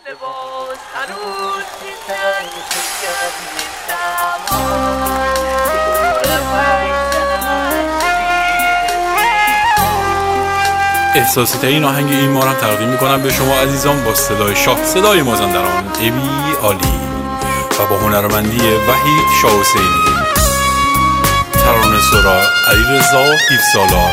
لباس هنوز میزن احساسی ترین آهنگ این مارم تقدیم میکنم به شما عزیزان با صدای شاه، صدای مازندران ابی عالی و با هنرمندی وحید شاه حسینی، ترانه سرا علیرضا 17 سالار،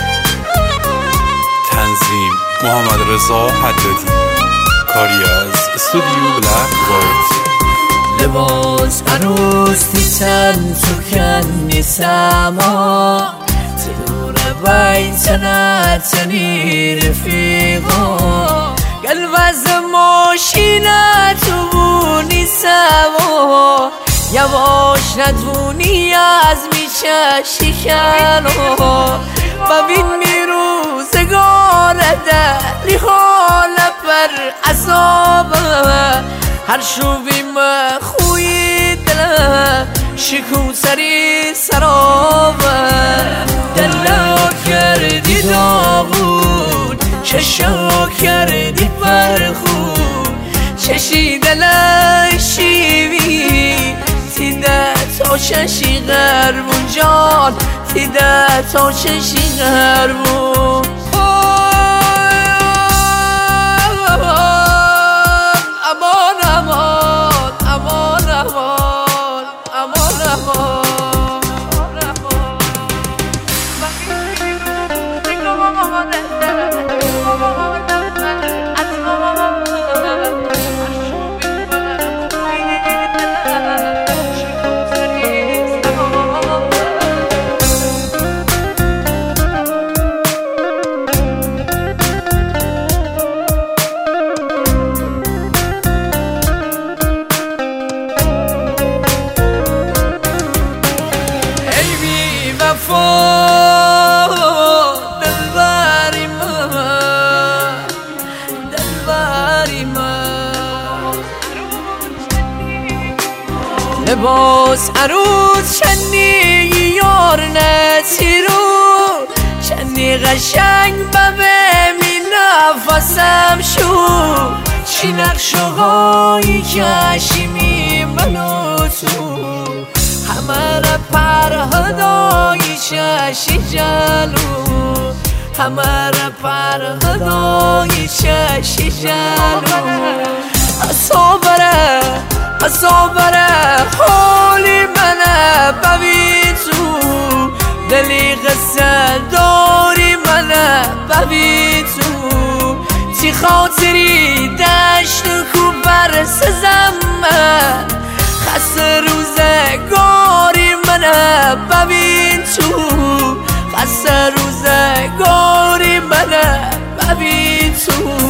تنظیم محمد رضا حدادی، کاری از استودیو بلک وایت. لباس هنوز تیتن تو کنی سما تدور بین تنتنی رفیقا قلب از ماشینت بونی سوا یواش ندونی از میشه شکنو ببین میروزگار دلی حال پر عذابه هر شوی مخوی دل شکو سری سرابه دلا کردی داغون چشا کردی پرخون چشی دل شیوی تیده تا چشی غربون جان تیده تا چشی غربون لباس عروس چنی یار نتیرو چنی قشنگ ببه می نفسم شو چی نقشهایی کشیمی منو تو همه را پرهدایی چشی جلو همه را پرهدایی چشی جلو صابره حالی منه ببین تو دلی قصه داری منه ببین تو تی خاطری دشت کو برسزم من خسته روزگاری منه ببین تو خسته روزگاری منه ببین تو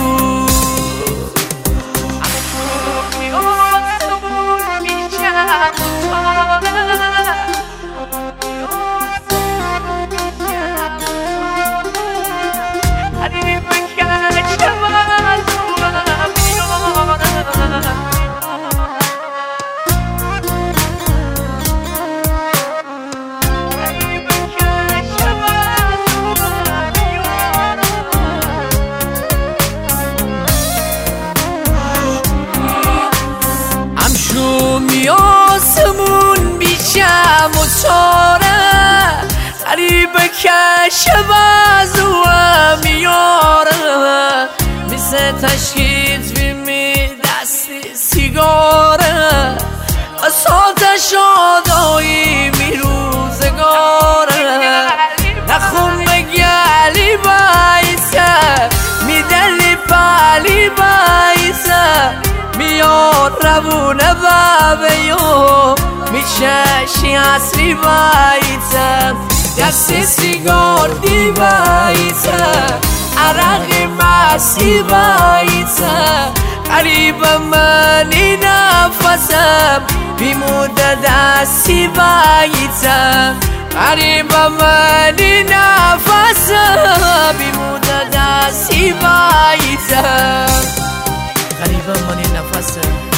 آسمون بیشم و چاره قریبه کشه بازوه میاره میسه تشکیت بیمی دستی سیگاره اسالت شادایی میروزگاره نخون بگلی بایسه میدلی پالی بایسه میاد روونه بابیو میچشی اصلی بایتم دستی سیگار دی بایتم عرقی مسی بایتم قریب منی نفسم بیموده دستی بایتم قریب منی نفسم بیموده دستی بایتم قریب منی نفسم